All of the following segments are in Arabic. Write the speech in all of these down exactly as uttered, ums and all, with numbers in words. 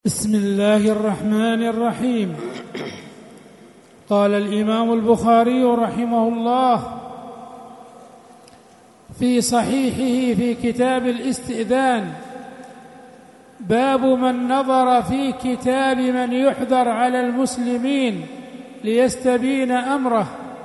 بسم الله الرحمن الرحيم. قال الإمام البخاري رحمه الله في صحيحه في كتاب الاستئذان: باب من نظر في كتاب من يحذر على المسلمين ليستبين أمره.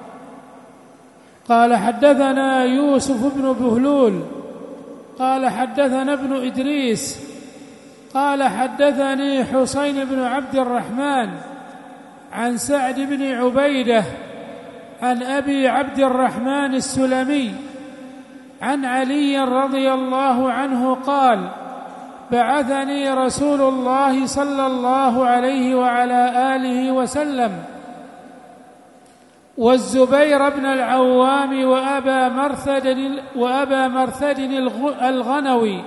قال حدثنا يوسف بن بهلول قال حدثنا ابن إدريس قال حدثني حسين بن عبد الرحمن عن سعد بن عبيدة عن أبي عبد الرحمن السلمي عن علي رضي الله عنه قال: بعثني رسول الله صلى الله عليه وعلى آله وسلم والزبير بن العوام وأبا مرثد, وأبا مرثد الغنوي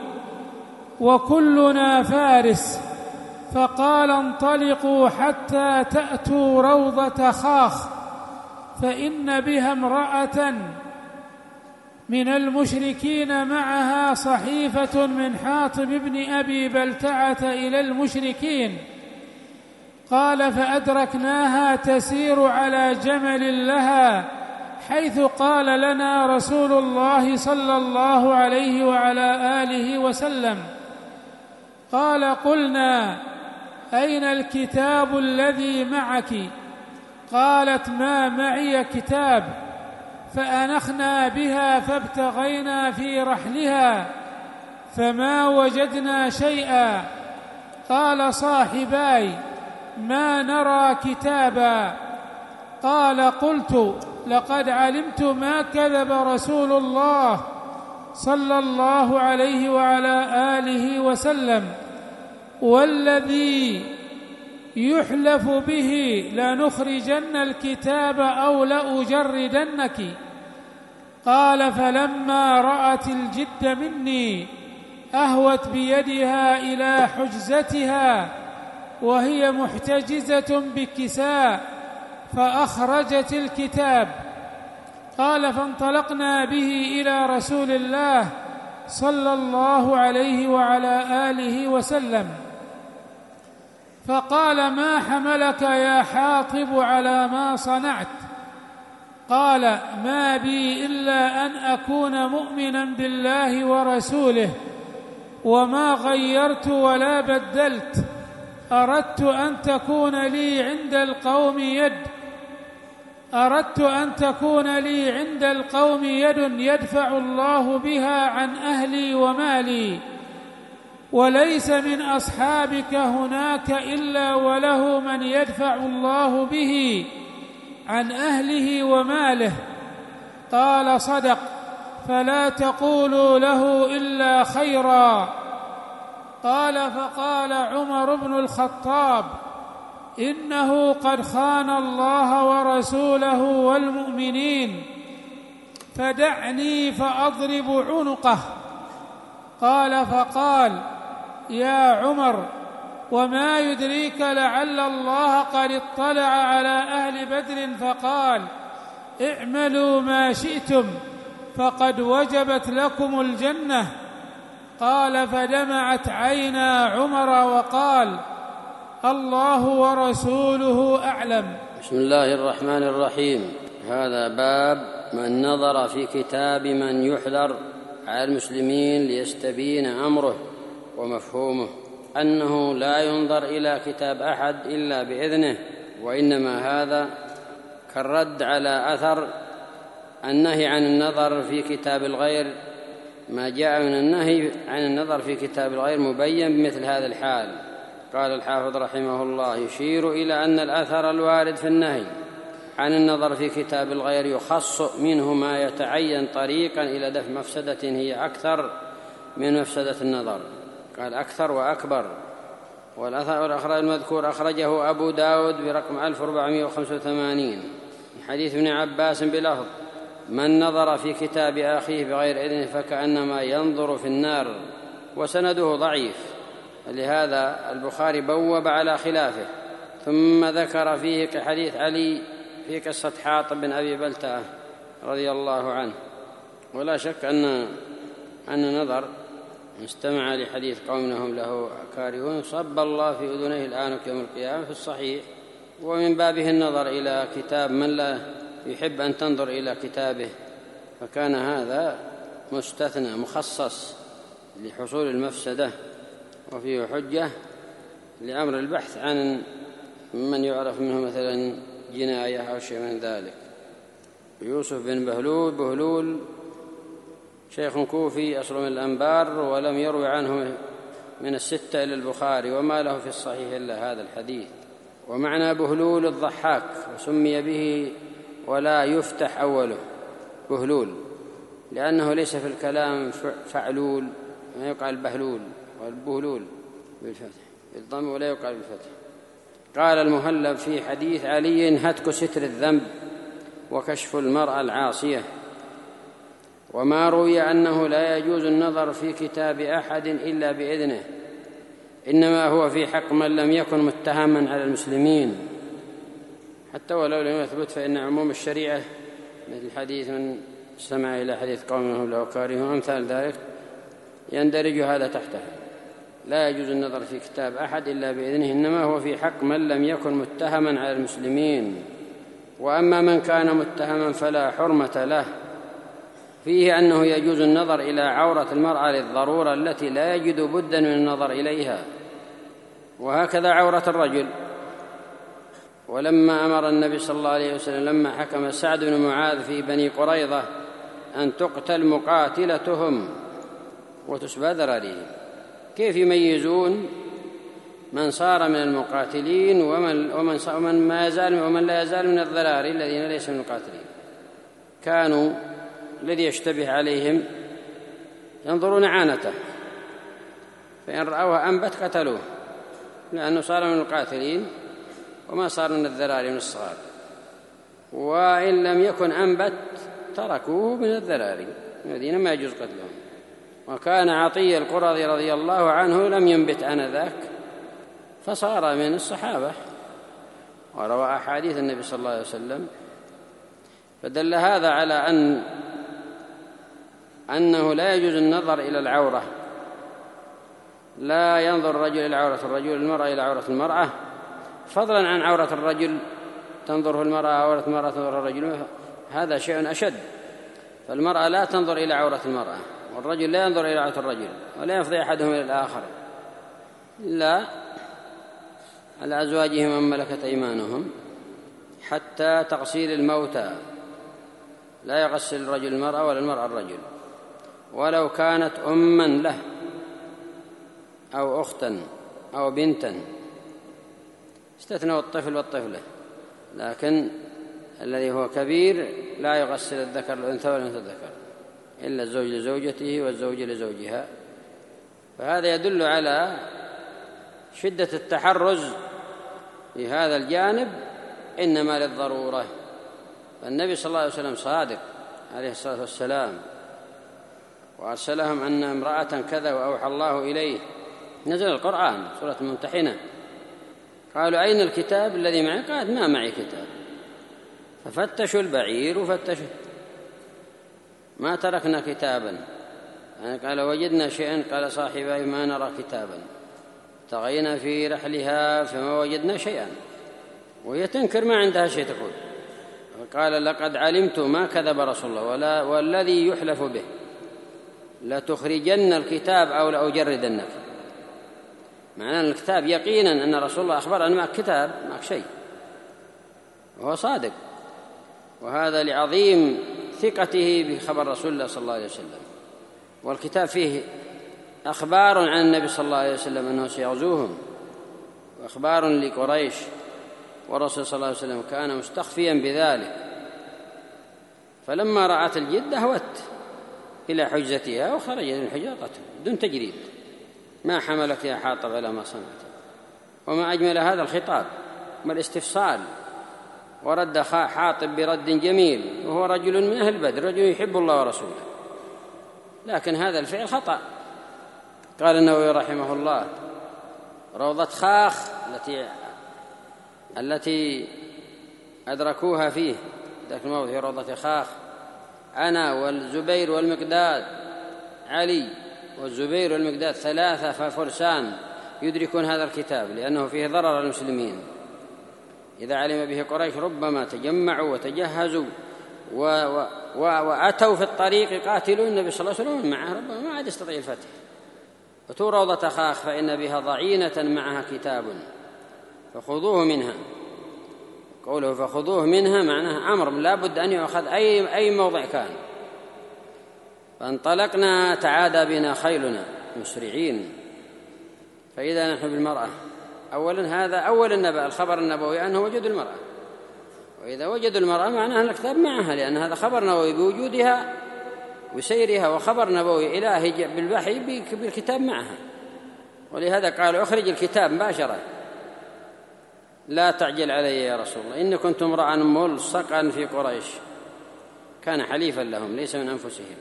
وكلنا فارس، فقال: انطلقوا حتى تأتوا روضة خاخ، فإن بها امرأة من المشركين معها صحيفة من حاطب بن أبي بلتعة إلى المشركين. قال: فأدركناها تسير على جمل لها حيث قال لنا رسول الله صلى الله عليه وعلى آله وسلم. قال: قلنا: أين الكتاب الذي معك؟ قالت: ما معي كتاب. فأنخنا بها فابتغينا في رحلها فما وجدنا شيئا. قال صاحباي: ما نرى كتابا. قال: قلت: لقد علمت ما كذب رسول الله صلى الله عليه وعلى آله وسلم، والذي يحلف به لنخرجن الكتاب أو لأجردنك. قال: فلما رأت الجد مني أهوت بيدها إلى حجزتها وهي محتجزة بكساء فأخرجت الكتاب. قال: فانطلقنا به إلى رسول الله صلى الله عليه وعلى آله وسلم، فقال: ما حملك يا حاطب على ما صنعت؟ قال: ما بي إلا أن أكون مؤمنا بالله ورسوله، وما غيرت ولا بدلت. أردت أن تكون لي عند القوم يد أردت أن تكون لي عند القوم يد يدفع الله بها عن أهلي ومالي، وليس من أصحابك هناك إلا وله من يدفع الله به عن أهله وماله. قال: صدق، فلا تقولوا له إلا خيرا. قال: فقال عمر بن الخطاب: إنه قد خان الله ورسوله والمؤمنين، فدعني فأضرب عنقه. قال: فقال: يا عمر، وما يدريك لعل الله قد اطلع على أهل بدر فقال: اعملوا ما شئتم فقد وجبت لكم الجنة. قال: فدمعت عينا عمر وقال: الله ورسوله أعلم. بسم الله الرحمن الرحيم. هذا باب من نظر في كتاب من يحذر على المسلمين ليستبين أمره ومفهومه، أنه لا ينظر إلى كتاب أحد إلا بإذنه، وإنما هذا كالرد على أثر النهي عن النظر في كتاب الغير. ما جاء من النهي عن النظر في كتاب الغير مبين بمثل هذا الحال. قال الحافظ رحمه الله: يشير إلى أن الأثر الوارد في النهي عن النظر في كتاب الغير يخص منه ما يتعين طريقا إلى دفع مفسدة هي أكثر من مفسدة النظر. قال: أكثر وأكبر. والأثر الأخرى المذكور أخرجه أبو داود برقم ألف وأربعمائة وخمسة وثمانين من حديث ابن عباس بلفظ: من نظر في كتاب أخيه بغير إذنه فكأنما ينظر في النار، وسنده ضعيف، لهذا البخاري بوب على خلافه. ثم ذكر فيه كحديث علي في قصة حاطب بن أبي بلتعة رضي الله عنه. ولا شك أن أن النظر استمع لحديث قوم هم له كارهون صب الله في أذنيه الآنك يوم القيامة في الصحيح. ومن بابه النظر إلى كتاب من لا يحب أن تنظر إلى كتابه، فكان هذا مستثنى مخصص لحصول المفسدة، وفيه حجة لأمر البحث عن من يعرف منه مثلا جناية أو شيء من ذلك. يوسف بن بهلول بهلول شيخ كوفي أصل من الأنبار، ولم يروي عنه من الستة إلى البخاري، وما له في الصحيح إلا هذا الحديث. ومعنى بهلول الضحاك، وسمي به ولا يفتح أوله بهلول، لأنه ليس في الكلام فعلول، ما يقال بهلول، والبهلول بالفتح بالضم ولا يقال بالفتح. قال المهلب في حديث علي هتك ستر الذنب وكشف المرأة العاصية. وما روي أنه لا يجوز النظر في كتاب أحد إلا بإذنه، إنما هو في حق من لم يكن متهما على المسلمين، حتى ولو لم يثبت، فإن عموم الشريعة مثل حديث من استمع إلى حديث قوم هم له كارهون وأمثال ذلك يندرج هذا تحته. لا يجوز النظر في كتاب أحد إلا بإذنه، إنما هو في حق من لم يكن متهما على المسلمين. وأما من كان متهما فلا حرمة له. فيه أنه يجوز النظر إلى عورة المرأة للضرورة التي لا يجد بدا من النظر إليها، وهكذا عورة الرجل. ولما أمر النبي صلى الله عليه وسلم لما حكم سعد بن معاذ في بني قريظة أن تقتل مقاتلتهم وتسبى ذراريهم، كيف يميزون من صار من المقاتلين ومن, ومن, ومن, ما يزال ومن لا يزال من الذراري الذين ليس من المقاتلين؟ كانوا الذي يشتبه عليهم ينظرون عانته، فإن رأوها أنبت قتلوه، لأنه صار من القاتلين وما صار من الذراري من الصغار. وإن لم يكن أنبت تركوه من الذراري الذين ما يجوز قتلهم. وكان عطية القرظي رضي الله عنه لم ينبت آنذاك فصار من الصحابة، وروى أحاديث النبي صلى الله عليه وسلم، فدل هذا على أن أنه لا يجوز النظر إلى العورة، لا ينظر الرجل إلى عورة الرجل، المرأة إلى عورة المرأة، فضلا عن عورة الرجل تنظره المرأة، عورة المرأة تنظر الرجل، هذا شيء أشد. فالمرأة لا تنظر إلى عورة المرأة، والرجل لا ينظر إلى عورة الرجل، ولا يفضي أحدهم إلى الآخر إلا على أزواجهم من ملكت أيمانهم، حتى تغسيل الموتى لا يغسل الرجل المرأة ولا المرأة الرجل، ولو كانت أما له أو أختا أو بنتا، استثنوا الطفل والطفلة، لكن الذي هو كبير لا يغسل الذكر الأنثى والأنثى الذكر، إلا الزوج لزوجته والزوج لزوجها. فهذا يدل على شدة التحرز في هذا الجانب، إنما للضرورة. فالنبي صلى الله عليه وسلم صادق عليه الصلاة والسلام، وأرسلهم أن امرأة كذا وأوحى الله إليه، نزل القرآن سورة الممتحنة، قالوا أين الكتاب الذي معي؟ قال ما معي كتاب، ففتشوا البعير وفتشوا ما تركنا كتابا، يعني قال وجدنا شيئا، قال صاحبي ما نرى كتابا، طغينا في رحلها فما وجدنا شيئا، وهي تنكر ما عندها شيء تقول. قال لقد علمت ما كذب رسول الله ولا والذي يحلف به لتخرجن الكتاب أو لأجردنك، معناه الكتاب يقينا أن رسول الله أخبر أن معك كتاب، معك شيء، وهو صادق، وهذا لعظيم ثقته بخبر رسول الله صلى الله عليه وسلم. والكتاب فيه أخبار عن النبي صلى الله عليه وسلم أنه سيغزوهم، وأخبار لقريش، والرسول صلى الله عليه وسلم كان مستخفيا بذلك، فلما رأت الجد هوت إلى حجزتها وخرجت من حجرته بدون تجريد. ما حملك يا حاطب على ما صنعت؟ وما أجمل هذا الخطاب والاستفصال. ورد حاطب برد جميل، وهو رجل من أهل بدر، رجل يحب الله ورسوله، لكن هذا الفعل خطأ. قال النووي رحمه الله روضة خاخ التي التي أدركوها فيه ذاك الموضع في روضة خاخ، أنا والزبير والمقداد علي والزبير والمقداد ثلاثة فرسان يدركون هذا الكتاب، لأنه فيه ضرر المسلمين. إذا علم به قريش ربما تجمعوا وتجهزوا و... و... و... وأتوا في الطريق يقاتلون النبي صلى الله عليه وسلم معه، ربما ما عاد يستطيع الفتح. وتو روضة خاخ فإن بها ضعينة معها كتاب فخذوه منها. قوله فخذوه منها معناه أمر لا بد أن يؤخذ أي, أي موضع كان. فانطلقنا تعادى بنا خيلنا مسرعين. فإذا نحن بالمرأة أولا، هذا أول النبأ الخبر النبوي أنه وجدوا المرأة، وإذا وجدوا المرأة معناها الكتاب معها، لأن هذا خبر نبوي بوجودها وسيرها، وخبر نبوي إلهي بالوحي بالكتاب معها. ولهذا قالوا اخرج الكتاب مباشرة، لا تعجل علي يا رسول الله، إن كنت امرأ ملصقا في قريش. كان حليفا لهم ليس من أنفسهم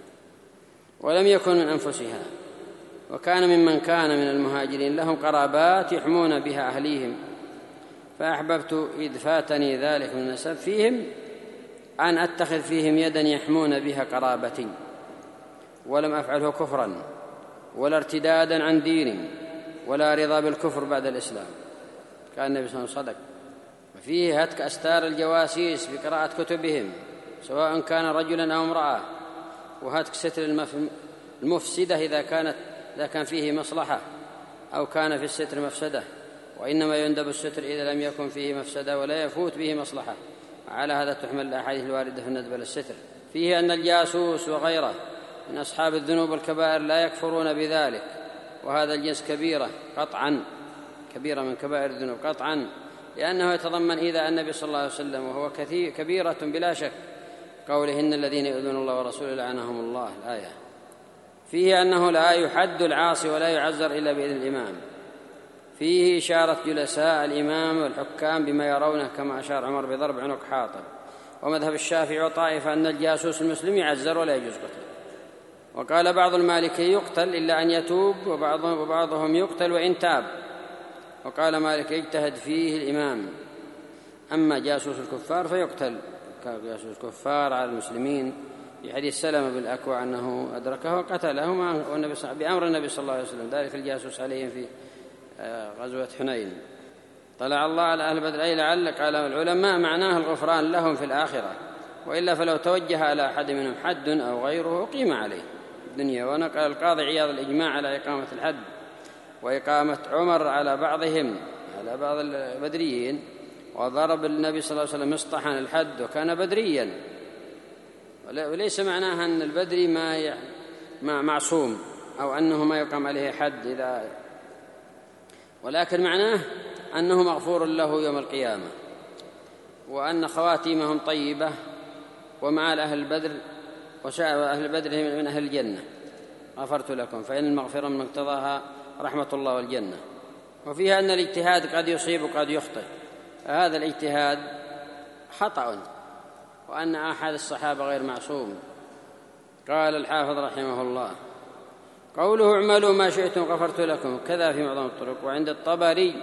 ولم يكن من أنفسها، وكان ممن كان من المهاجرين لهم قرابات يحمون بها أهليهم، فأحببت إذ فاتني ذلك من النسب فيهم أن أتخذ فيهم يدا يحمون بها قرابتي، ولم أفعله كفرا ولا ارتدادا عن ديني ولا رضا بالكفر بعد الإسلام. كان النبي صلى الله عليه وسلم صدق. وفيه هتك أستار الجواسيس بقراءة كتبهم سواء كان رجلا أو امرأة، وهتك ستر المفسدة إذا كانت إذا كان فيه مصلحة أو كان في الستر مفسدة، وإنما يندب الستر إذا لم يكن فيه مفسدة ولا يفوت به مصلحة. على هذا تحمل الأحاديث الواردة في الندب للستر. فيه أن الجاسوس وغيره من أصحاب الذنوب والكبائر لا يكفرون بذلك، وهذا الجنس كبيرة قطعا، كبيرة من كبائر الذنوب قطعا، لأنه يتضمن إيذاء النبي صلى الله عليه وسلم، وهو كثير كبيرة بلا شك. قوله إن الذين يؤذون الله ورسوله لعنهم الله الآية. فيه أنه لا يحد العاصي ولا يعزر إلا بإذن الإمام. فيه إشارة جلساء الإمام والحكام بما يرونه، كما أشار عمر بضرب عنق حاطب. ومذهب الشافعي وطائفة أن الجاسوس المسلم يعزر ولا يجوز قتله. وقال بعض المالكي يقتل إلا أن يتوب، وبعضهم, وبعضهم يقتل وإن تاب. وقال مالك يجتهد فيه الإمام. أما جاسوس الكفار فيقتل كجاسوس الكفار على المسلمين، في حديث سلمة بالأكوع أنه أدركه وقتله بأمر النبي صلى الله عليه وسلم، ذلك الجاسوس عليهم في غزوة حنين. طلع الله على أهل بدر، أي لعل قال العلماء معناه الغفران لهم في الآخرة، وإلا فلو توجه على أحد منهم حد أو غيره قيم عليه الدنيا. ونقل القاضي عياض الإجماع على إقامة الحد، وإقامة عمر على بعضهم على بعض البدريين، وضرب النبي صلى الله عليه وسلم مصطحا الحد وكان بدريا. وليس معناها أن البدري ما ما معصوم أو أنه ما يقام عليه حد إذا، ولكن معناه أنه مغفور له يوم القيامة، وأن خواتيمهم طيبة، ومع أهل البدر وشاء أهل البدر من أهل الجنة غفرت لكم، فإن المغفرة من مقتضاها رحمة الله والجنة. وفيها أن الاجتهاد قد يصيب وقد يخطئ، فهذا الاجتهاد خطأ، وأن أحد الصحابة غير معصوم. قال الحافظ رحمه الله قوله اعملوا ما شئتم غفرت لكم كذا في معظم الطرق. وعند الطبري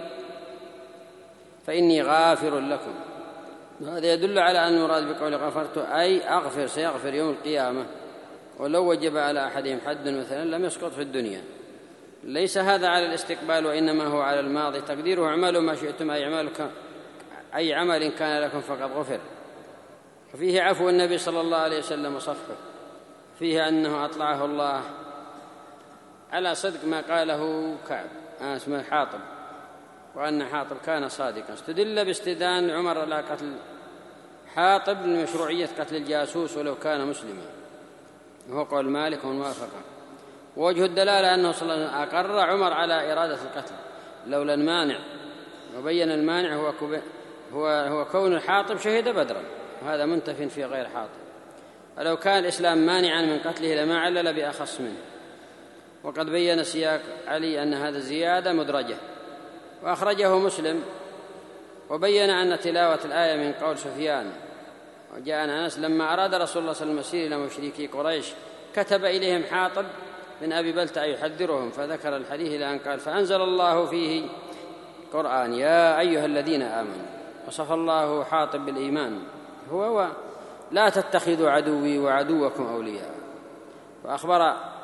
فإني غافر لكم، هذا يدل على أن المراد بقول غفرت أي أغفر، سيغفر يوم القيامة، ولو وجب على أحدهم حد مثلا لم يسقط في الدنيا. ليس هذا على الاستقبال، وإنما هو على الماضي، تقديره اعملوا ما شئتم أي عملك أي عمل كان لكم فقد غفر. وفيه عفو النبي صلى الله عليه وسلم وصفحه. فيه أنه أطلعه الله على صدق ما قاله كعب آه اسمه حاطب، وأن حاطب كان صادقا. استدل باستدان عمر على قتل حاطب لمشروعية قتل الجاسوس ولو كان مسلما، وهو قول مالك وموافقة. ووجه الدلالة أنه صلى الله عليه وسلم أقر عمر على إرادة القتل لولا المانع، وبين المانع هو, هو, هو كون الحاطب شهد بدرا، وهذا منتف في غير حاطب. ولو كان الإسلام مانعا من قتله لما علل بأخص منه. وقد بين سياق علي أن هذا زيادة مدرجة، وأخرجه مسلم. وبين أن تلاوة الآية من قول سفيان. وجاء أنس لما أراد رسول الله صلى الله عليه وسلم المسير إلى مشركي قريش كتب إليهم حاطب من أبي بلتع يحذرهم، فذكر الحديث إلى أن قال فأنزل الله فيه قرآن يا أيها الذين آمنوا، وصف الله حاطب بالإيمان هو لا تتخذوا عدوي وعدوكم أولياء. وأخبر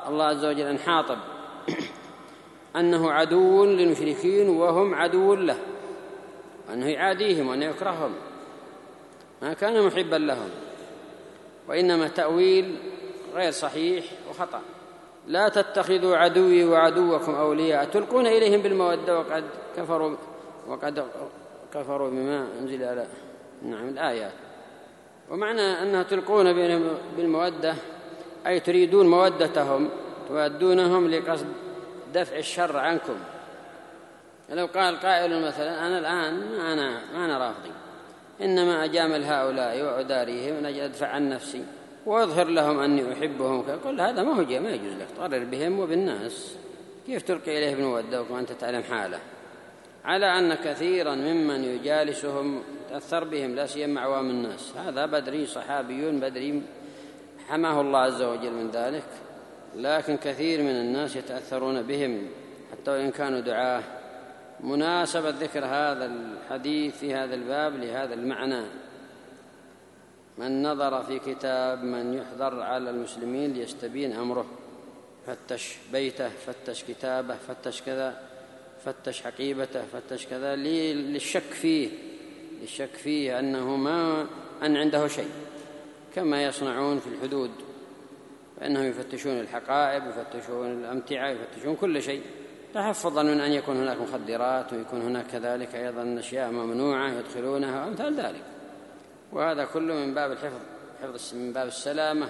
الله عز وجل عن حاطب أنه عدو للمشركين وهم عدو له، وأنه يعاديهم وأنه يكرههم، ما كان محبا لهم، وإنما تأويل غير صحيح وخطأ. لا تتخذوا عدوي وعدوكم أولياء تلقون إليهم بالمودة وقد كفروا وقد كفروا بما أنزل على نعم الآيات. ومعنى أنها تلقون بينهم بالمودة أي تريدون مودتهم، تودونهم لقصد دفع الشر عنكم. لو قال قائل مثلا أنا الآن ما أنا, ما أنا رافضي، إنما أجامل هؤلاء وأداريهم من أجل أدفع عن نفسي وأظهر لهم أني أحبهم، كل هذا ما هو جاء، ما يجوز لك تقرر بهم وبالناس. كيف تلقي إليه بالمودة وأنت تعلم حاله؟ على أن كثيرا ممن يجالسهم تأثر بهم، لا سيما عوام الناس. هذا بدري صحابي بدري حماه الله عز وجل من ذلك، لكن كثير من الناس يتأثرون بهم حتى وإن كانوا دعاة. مناسبة ذكر هذا الحديث في هذا الباب لهذا المعنى: من نظر في كتاب من يحضر على المسلمين ليستبين أمره، فتش بيته، فتش كتابه، فتش كذا، فتش حقيبته، فتش كذا، للشك فيه للشك فيه أنه ما أن عنده شيء، كما يصنعون في الحدود، فإنهم يفتشون الحقائب، يفتشون الأمتعة، يفتشون كل شيء تحفظا من أن يكون هناك مخدرات، ويكون هناك كذلك أيضا أشياء ممنوعة يدخلونها وأمثال ذلك. وهذا كله من باب الحفظ، حفظ من باب السلامة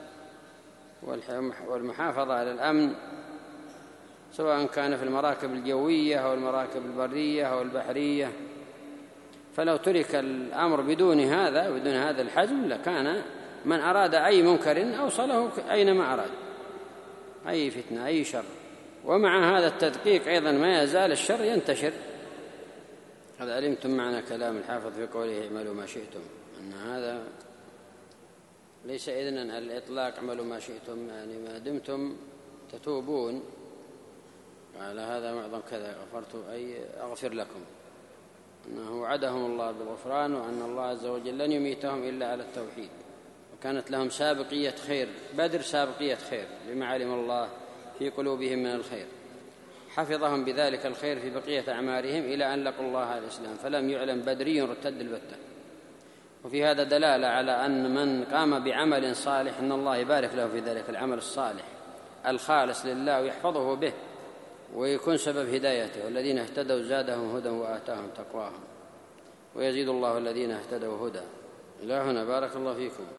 والمحافظة على الأمن، سواء كان في المراكب الجوية أو المراكب البرية أو البحرية. فلو ترك الأمر بدون هذا بدون هذا الحجم لكان من أراد أي منكر أوصله أينما أراد، أي فتنة أي شر. ومع هذا التدقيق أيضا ما يزال الشر ينتشر. قد علمتم معنى كلام الحافظ في قوله اعملوا ما شئتم، أن هذا ليس إذن على الإطلاق اعملوا ما شئتم، يعني ما دمتم تتوبون. قال هذا معظم كذا غفرت أي أغفر لكم، أنه وعدهم الله بالغفران، وأن الله عز وجل لن يميتهم إلا على التوحيد. وكانت لهم سابقية خير، بدر سابقية خير لما علم الله في قلوبهم من الخير، حفظهم بذلك الخير في بقية أعمارهم إلى أن لقوا الله على الإسلام، فلم يعلم بدري رتد البتة. وفي هذا دلالة على أن من قام بعمل صالح أن الله يبارك له في ذلك العمل الصالح الخالص لله ويحفظه به ويكون سبب هدايته. والذين اهتدوا زادهم هدى وآتاهم تقواهم، ويزيد الله الذين اهتدوا هدى. إلى هنا بارك الله فيكم.